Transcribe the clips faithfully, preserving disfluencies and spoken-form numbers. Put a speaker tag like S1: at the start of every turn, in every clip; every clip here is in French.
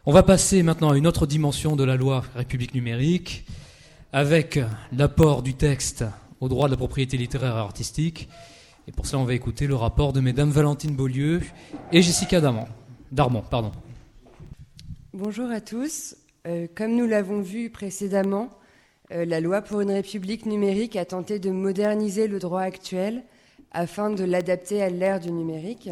S1: On va passer maintenant à une autre dimension de la loi République numérique, avec l'apport du texte au droit de la propriété littéraire et artistique. Et pour cela, on va écouter le rapport de mesdames Valentine Beaulieu et Jessica Darmon. Darmon, pardon.
S2: Bonjour à tous. Euh, comme nous l'avons vu précédemment, euh, la loi pour une République numérique a tenté de moderniser le droit actuel afin de l'adapter à l'ère du numérique.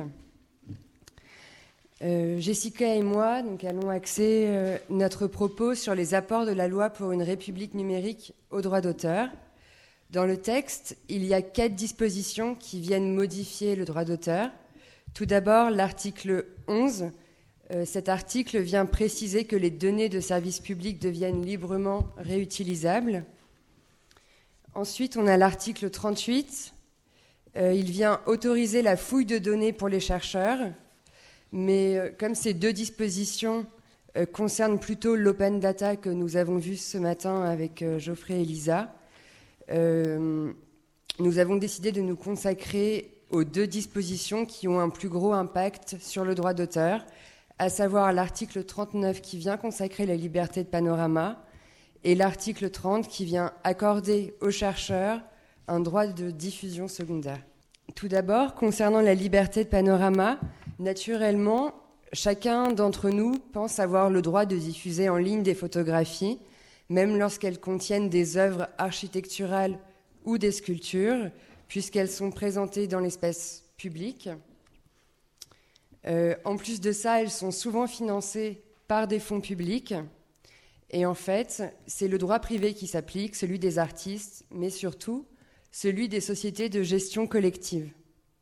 S2: Euh, Jessica et moi donc, allons axer euh, notre propos sur les apports de la loi pour une République numérique au droit d'auteur. Dans le texte, il y a quatre dispositions qui viennent modifier le droit d'auteur. Tout d'abord, l'article onze. Euh, cet article vient préciser que les données de service public deviennent librement réutilisables. Ensuite, on a l'article trente-huit. Euh, il vient autoriser la fouille de données pour les chercheurs. Mais euh, comme ces deux dispositions euh, concernent plutôt l'open data que nous avons vu ce matin avec euh, Geoffrey et Lisa, euh, nous avons décidé de nous consacrer aux deux dispositions qui ont un plus gros impact sur le droit d'auteur, à savoir l'article trente-neuf qui vient consacrer la liberté de panorama et l'article trente qui vient accorder aux chercheurs un droit de diffusion secondaire. Tout d'abord, concernant la liberté de panorama, naturellement, chacun d'entre nous pense avoir le droit de diffuser en ligne des photographies, même lorsqu'elles contiennent des œuvres architecturales ou des sculptures, puisqu'elles sont présentées dans l'espace public. Euh, en plus de ça, elles sont souvent financées par des fonds publics. Et en fait, c'est le droit privé qui s'applique, celui des artistes, mais surtout celui des sociétés de gestion collective.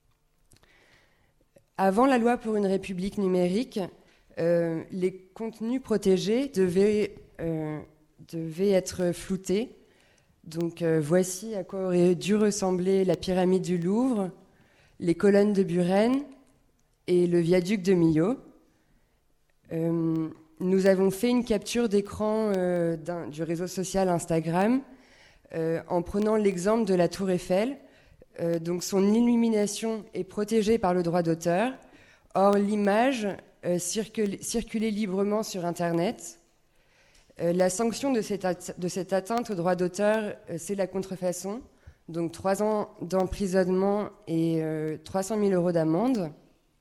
S2: Avant la loi pour une République numérique, euh, les contenus protégés devaient, euh, devaient être floutés. Donc euh, voici à quoi aurait dû ressembler la pyramide du Louvre, les colonnes de Buren et le viaduc de Millau. Euh, nous avons fait une capture d'écran euh, d'un, du réseau social Instagram euh, en prenant l'exemple de la Tour Eiffel. Euh, donc son illumination est protégée par le droit d'auteur. Or, l'image euh, circule, circulait librement sur Internet. Euh, la sanction de cette, at- de cette atteinte au droit d'auteur, euh, c'est la contrefaçon. Donc trois ans d'emprisonnement et euh, trois cent mille euros d'amende.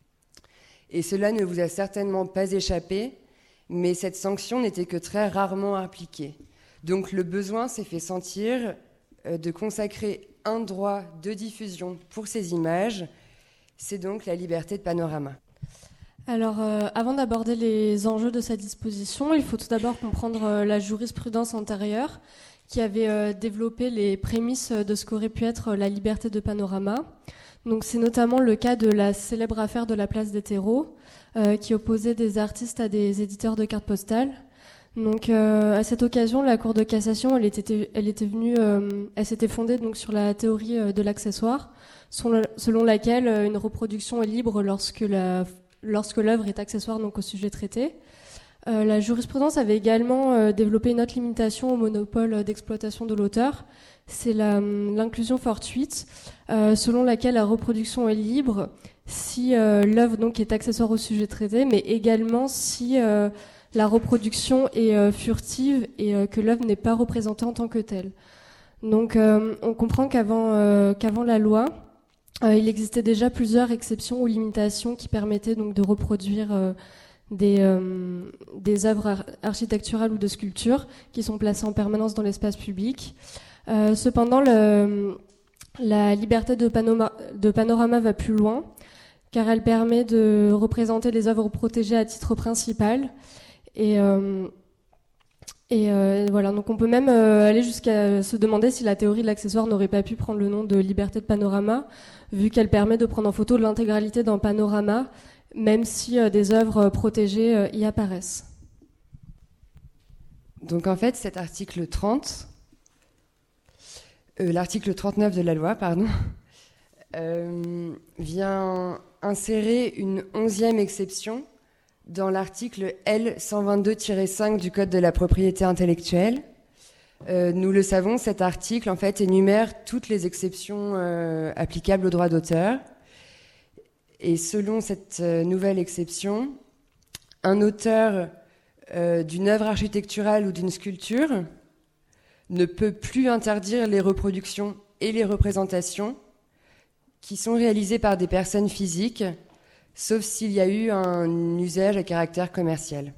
S2: Et cela ne vous a certainement pas échappé, mais cette sanction n'était que très rarement appliquée. Donc le besoin s'est fait sentir euh, de consacrer un droit de diffusion pour ces images, c'est donc la liberté de panorama.
S3: Alors, euh, avant d'aborder les enjeux de cette disposition, il faut tout d'abord comprendre euh, la jurisprudence antérieure qui avait euh, développé les prémices de ce qu'aurait pu être la liberté de panorama. Donc, c'est notamment le cas de la célèbre affaire de la place des terreaux, euh, qui opposait des artistes à des éditeurs de cartes postales. Donc, euh, à cette occasion, la Cour de cassation, elle était, elle était venue, euh, elle s'était fondée donc sur la théorie euh, de l'accessoire, selon laquelle euh, une reproduction est libre lorsque la, lorsque l'œuvre est accessoire donc au sujet traité. Euh, la jurisprudence avait également euh, développé une autre limitation au monopole d'exploitation de l'auteur, c'est la, l'inclusion fortuite, euh, selon laquelle la reproduction est libre si euh, l'œuvre donc est accessoire au sujet traité, mais également si euh, la reproduction est euh, furtive et euh, que l'œuvre n'est pas représentée en tant que telle. Donc euh, on comprend qu'avant, euh, qu'avant la loi, euh, il existait déjà plusieurs exceptions ou limitations qui permettaient donc de reproduire euh, des, euh, des œuvres ar- architecturales ou de sculptures qui sont placées en permanence dans l'espace public. Euh, cependant, le, la liberté de panorama, de panorama va plus loin, car elle permet de représenter les œuvres protégées à titre principal. Et, euh, et euh, voilà, donc on peut même euh, aller jusqu'à se demander si la théorie de l'accessoire n'aurait pas pu prendre le nom de liberté de panorama, vu qu'elle permet de prendre en photo l'intégralité d'un panorama, même si euh, des œuvres protégées euh, y apparaissent.
S2: Donc en fait, cet article trente, euh, l'article trente-neuf de la loi, pardon, euh, vient insérer une onzième exception dans l'article L cent vingt-deux tiret cinq du Code de la propriété intellectuelle. Euh, nous le savons, cet article en fait énumère toutes les exceptions euh, applicables au droit d'auteur. Et selon cette euh, nouvelle exception, un auteur euh, d'une œuvre architecturale ou d'une sculpture ne peut plus interdire les reproductions et les représentations qui sont réalisées par des personnes physiques, sauf s'il y a eu un usage à caractère commercial.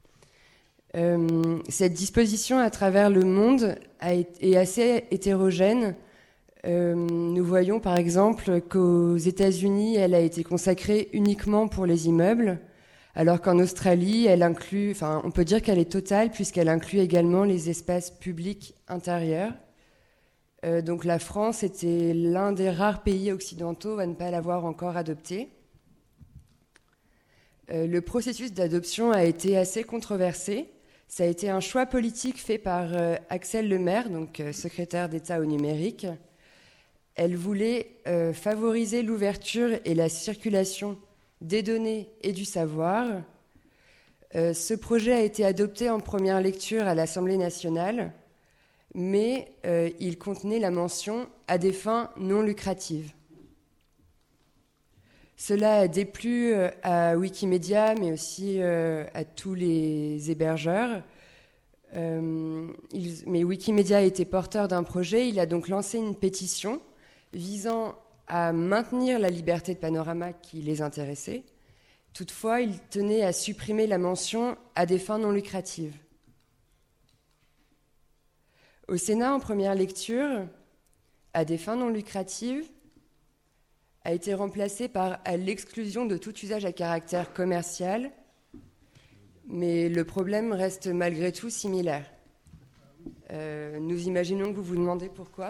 S2: Euh, cette disposition à travers le monde a été, est assez hétérogène. Euh, nous voyons par exemple qu'aux États-Unis, elle a été consacrée uniquement pour les immeubles, alors qu'en Australie, elle inclut, enfin, on peut dire qu'elle est totale puisqu'elle inclut également les espaces publics intérieurs. Euh, donc la France était l'un des rares pays occidentaux à ne pas l'avoir encore adoptée. Euh, le processus d'adoption a été assez controversé. Ça a été un choix politique fait par euh, Axelle Lemaire, donc euh, secrétaire d'État au numérique. Elle voulait euh, favoriser l'ouverture et la circulation des données et du savoir. Euh, ce projet a été adopté en première lecture à l'Assemblée nationale, mais euh, il contenait la mention « à des fins non lucratives ». Cela a déplu euh, à Wikimedia, mais aussi euh, à tous les hébergeurs. Euh, il, mais Wikimedia a été porteur d'un projet. Il a donc lancé une pétition visant à maintenir la liberté de panorama qui les intéressait. Toutefois, il tenait à supprimer la mention « à des fins non lucratives ». Au Sénat, en première lecture, « à des fins non lucratives » a été remplacé par « à l'exclusion de tout usage à caractère commercial », mais le problème reste malgré tout similaire. Euh, nous imaginons que vous vous demandez pourquoi.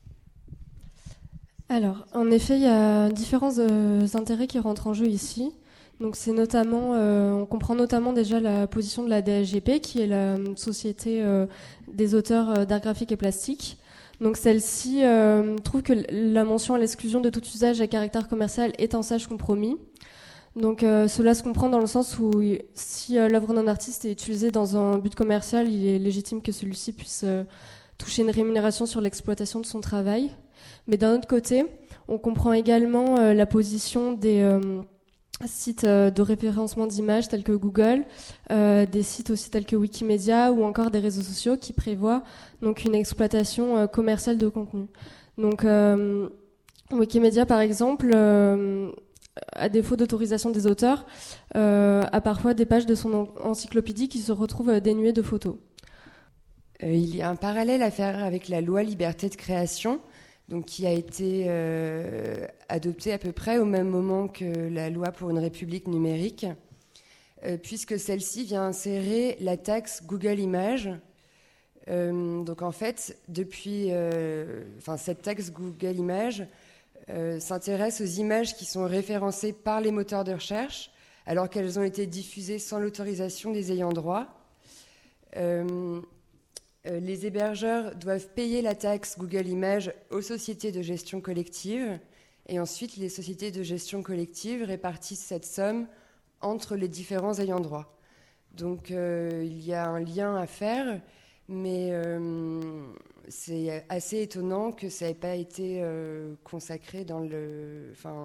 S3: Alors, en effet, il y a différents euh, intérêts qui rentrent en jeu ici. Donc, c'est notamment, euh, on comprend notamment déjà la position de la D S G P, qui est la Société euh, des auteurs d'art graphique et plastique. Donc, celle-ci euh, trouve que la mention à l'exclusion de tout usage à caractère commercial est un sage compromis. Donc, euh, cela se comprend dans le sens où si euh, l'œuvre d'un artiste est utilisée dans un but commercial, il est légitime que celui-ci puisse euh, toucher une rémunération sur l'exploitation de son travail. Mais d'un autre côté, on comprend également euh, la position des euh, sites euh, de référencement d'images tels que Google, euh, des sites aussi tels que Wikimedia ou encore des réseaux sociaux qui prévoient donc une exploitation euh, commerciale de contenu. Donc euh, Wikimedia par exemple, euh, à défaut d'autorisation des auteurs, euh, a parfois des pages de son encyclopédie qui se retrouvent dénuées de photos.
S2: Euh, il y a un parallèle à faire avec la loi liberté de création, donc qui a été euh, adoptée à peu près au même moment que la loi pour une république numérique, euh, puisque celle-ci vient insérer la taxe Google Images. Euh, donc en fait, depuis, euh, enfin cette taxe Google Images euh, s'intéresse aux images qui sont référencées par les moteurs de recherche, alors qu'elles ont été diffusées sans l'autorisation des ayants droit. Euh, Les hébergeurs doivent payer la taxe Google Images aux sociétés de gestion collective et ensuite les sociétés de gestion collective répartissent cette somme entre les différents ayants droit. Donc euh, il y a un lien à faire, mais euh, c'est assez étonnant que ça n'ait pas été euh, consacré dans le... Enfin,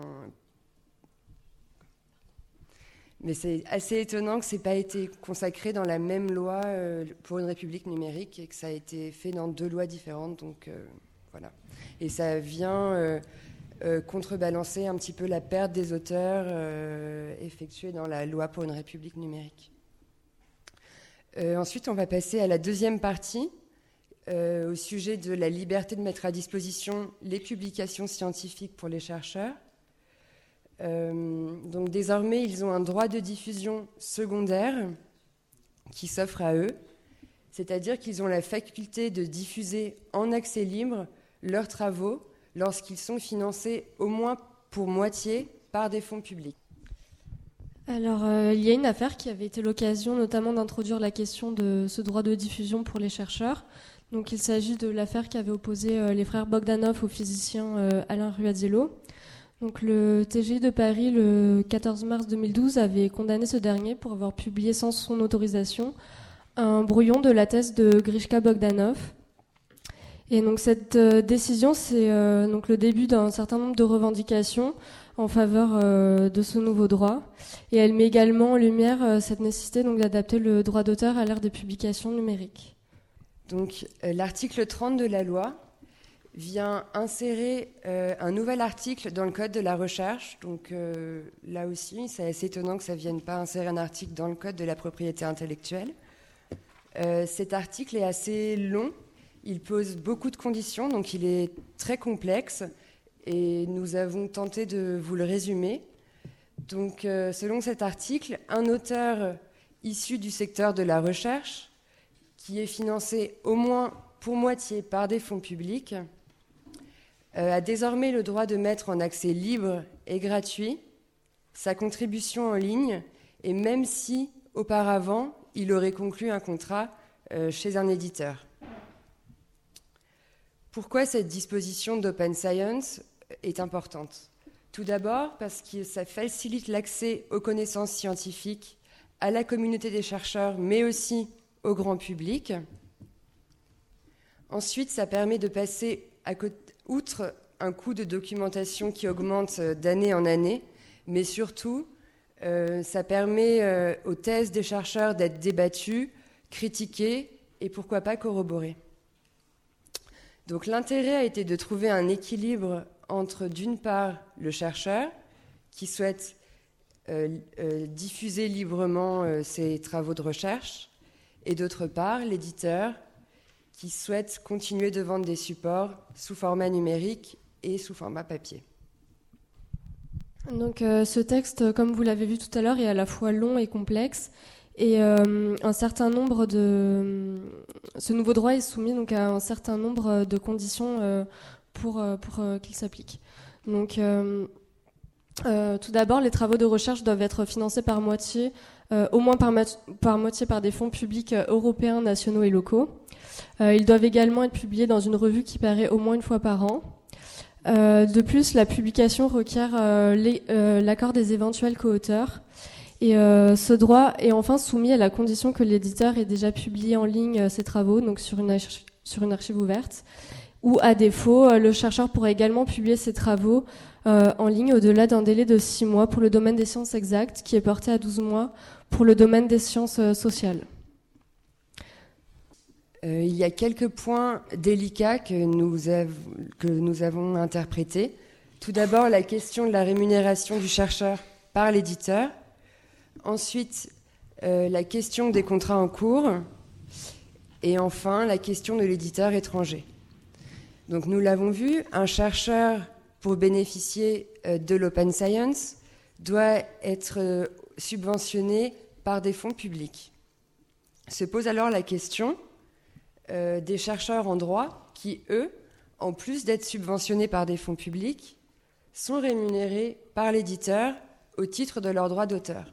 S2: Mais c'est assez étonnant que ça n'ait pas été consacré dans la même loi euh, pour une république numérique et que ça a été fait dans deux lois différentes. Donc euh, voilà. Et ça vient euh, euh, contrebalancer un petit peu la perte des auteurs euh, effectuée dans la loi pour une république numérique. Euh, ensuite, on va passer à la deuxième partie, euh, au sujet de la liberté de mettre à disposition les publications scientifiques pour les chercheurs. Euh, donc désormais, ils ont un droit de diffusion secondaire qui s'offre à eux, c'est-à-dire qu'ils ont la faculté de diffuser en accès libre leurs travaux lorsqu'ils sont financés au moins pour moitié par des fonds publics.
S3: Alors, euh, il y a une affaire qui avait été l'occasion notamment d'introduire la question de ce droit de diffusion pour les chercheurs. Donc, il s'agit de l'affaire qui avait opposé euh, les frères Bogdanov au physicien euh, Alain Ruaziello. Donc, le T G I de Paris, le quatorze mars deux mille douze, avait condamné ce dernier pour avoir publié sans son autorisation un brouillon de la thèse de Grishka Bogdanov. Et donc, cette euh, décision, c'est euh, donc le début d'un certain nombre de revendications en faveur euh, de ce nouveau droit. Et elle met également en lumière euh, cette nécessité donc, d'adapter le droit d'auteur à l'ère des publications numériques.
S2: Donc, euh, l'article trente de la loi vient insérer euh, un nouvel article dans le Code de la recherche. Donc euh, là aussi, c'est assez étonnant que ça ne vienne pas insérer un article dans le Code de la propriété intellectuelle. Euh, cet article est assez long, il pose beaucoup de conditions, donc il est très complexe et nous avons tenté de vous le résumer. Donc euh, selon cet article, un auteur issu du secteur de la recherche qui est financé au moins pour moitié par des fonds publics Euh, a désormais le droit de mettre en accès libre et gratuit sa contribution en ligne, et même si, auparavant, il aurait conclu un contrat euh, chez un éditeur. Pourquoi cette disposition d'Open Science est importante ? Tout d'abord parce que ça facilite l'accès aux connaissances scientifiques à la communauté des chercheurs, mais aussi au grand public. Ensuite, ça permet de passer à côté outre un coût de documentation qui augmente d'année en année, mais surtout, euh, ça permet euh, aux thèses des chercheurs d'être débattues, critiquées et pourquoi pas corroborées. Donc l'intérêt a été de trouver un équilibre entre, d'une part, le chercheur qui souhaite euh, euh, diffuser librement euh, ses travaux de recherche, et d'autre part, l'éditeur qui souhaitent continuer de vendre des supports sous format numérique et sous format papier.
S3: Donc, euh, ce texte, comme vous l'avez vu tout à l'heure, est à la fois long et complexe. Et euh, un certain nombre de... Ce nouveau droit est soumis donc, à un certain nombre de conditions euh, pour, pour euh, qu'il s'applique. Donc, euh, euh, tout d'abord, les travaux de recherche doivent être financés par moitié, euh, au moins par, ma- par moitié par des fonds publics européens, nationaux et locaux. Euh, ils doivent également être publiés dans une revue qui paraît au moins une fois par an. Euh, de plus, la publication requiert euh, les, euh, l'accord des éventuels co-auteurs. Et euh, ce droit est enfin soumis à la condition que l'éditeur ait déjà publié en ligne euh, ses travaux, donc sur une, archi- sur une archive ouverte. Ou à défaut, euh, le chercheur pourrait également publier ses travaux euh, en ligne au-delà d'un délai de six mois pour le domaine des sciences exactes, qui est porté à douze mois pour le domaine des sciences euh, sociales.
S2: Euh, il y a quelques points délicats que nous, av- que nous avons interprétés. Tout d'abord, la question de la rémunération du chercheur par l'éditeur. Ensuite, euh, la question des contrats en cours. Et enfin, la question de l'éditeur étranger. Donc, nous l'avons vu, un chercheur, pour bénéficier euh, de l'Open Science, doit être euh, subventionné par des fonds publics. Se pose alors la question Euh, des chercheurs en droit qui, eux, en plus d'être subventionnés par des fonds publics, sont rémunérés par l'éditeur au titre de leurs droits d'auteur.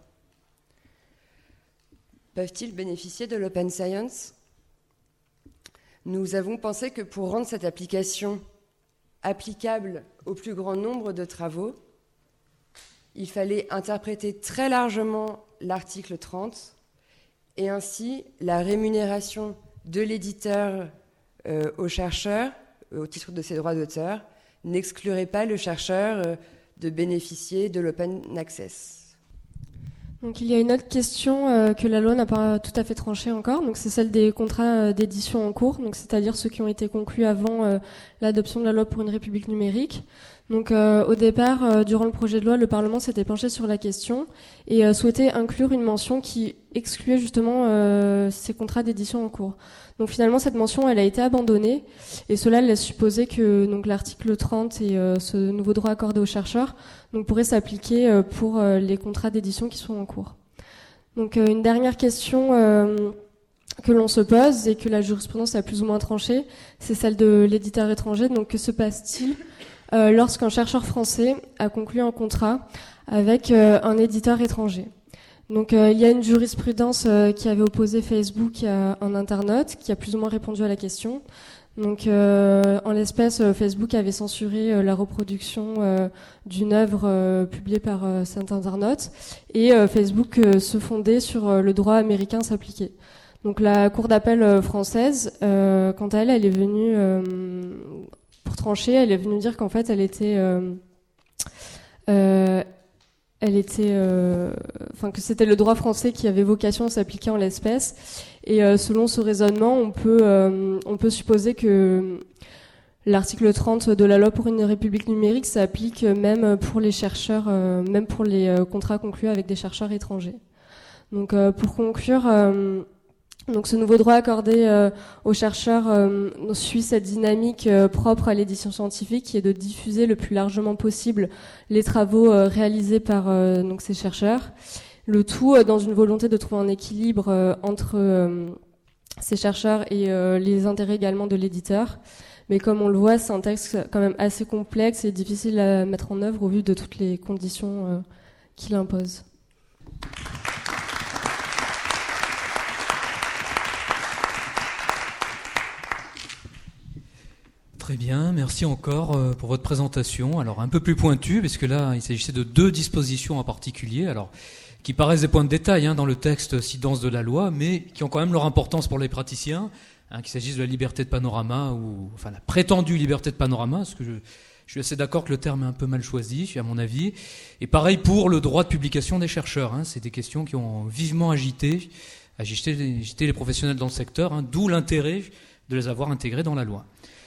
S2: Peuvent-ils bénéficier de l'Open Science ? Nous avons pensé que pour rendre cette application applicable au plus grand nombre de travaux, il fallait interpréter très largement l'article trente et ainsi la rémunération de l'éditeur euh, au chercheur, euh, au titre de ses droits d'auteur, n'exclurait pas le chercheur euh, de bénéficier de l'open access.
S3: Donc il y a une autre question euh, que la loi n'a pas tout à fait tranchée encore, donc c'est celle des contrats euh, d'édition en cours, donc c'est-à-dire ceux qui ont été conclus avant euh, l'adoption de la loi pour une république numérique. Donc euh, au départ, euh, durant le projet de loi, le Parlement s'était penché sur la question et euh, souhaitait inclure une mention qui excluait justement euh, ces contrats d'édition en cours. Donc finalement, cette mention, elle a été abandonnée et cela laisse supposer que donc l'article trente et euh, ce nouveau droit accordé aux chercheurs donc pourrait s'appliquer euh, pour euh, les contrats d'édition qui sont en cours. Donc euh, une dernière question euh, que l'on se pose et que la jurisprudence a plus ou moins tranché, c'est celle de l'éditeur étranger. Donc que se passe-t-il Euh, lorsqu'un chercheur français a conclu un contrat avec euh, un éditeur étranger. Donc euh, il y a une jurisprudence euh, qui avait opposé Facebook à un internaute qui a plus ou moins répondu à la question. Donc euh, en l'espèce, euh, Facebook avait censuré euh, la reproduction euh, d'une œuvre euh, publiée par euh, cet internaute et euh, Facebook euh, se fondait sur euh, le droit américain s'appliquer. Donc la Cour d'appel euh, française, euh, quant à elle, elle est venue euh, pour trancher, elle est venue dire qu'en fait, elle était, euh, euh, elle était, euh, enfin que c'était le droit français qui avait vocation à s'appliquer en l'espèce. Et euh, selon ce raisonnement, on peut, euh, on peut supposer que l'article trente de la loi pour une république numérique s'applique même pour les chercheurs, euh, même pour les euh, contrats conclus avec des chercheurs étrangers. Donc, euh, pour conclure, euh, donc ce nouveau droit accordé euh, aux chercheurs euh, suit cette dynamique euh, propre à l'édition scientifique, qui est de diffuser le plus largement possible les travaux euh, réalisés par euh, donc ces chercheurs. Le tout euh, dans une volonté de trouver un équilibre euh, entre euh, ces chercheurs et euh, les intérêts également de l'éditeur. Mais comme on le voit, c'est un texte quand même assez complexe et difficile à mettre en œuvre au vu de toutes les conditions euh, qu'il impose.
S1: Très bien, merci encore pour votre présentation. Alors un peu plus pointue, parce que là il s'agissait de deux dispositions en particulier, alors qui paraissent des points de détail hein, dans le texte si dense de la loi, mais qui ont quand même leur importance pour les praticiens, hein, qu'il s'agisse de la liberté de panorama ou enfin la prétendue liberté de panorama, parce que je, je suis assez d'accord que le terme est un peu mal choisi, à mon avis. Et pareil pour le droit de publication des chercheurs, hein, c'est des questions qui ont vivement agité, agité, agité les professionnels dans le secteur, hein, d'où l'intérêt de les avoir intégrés dans la loi.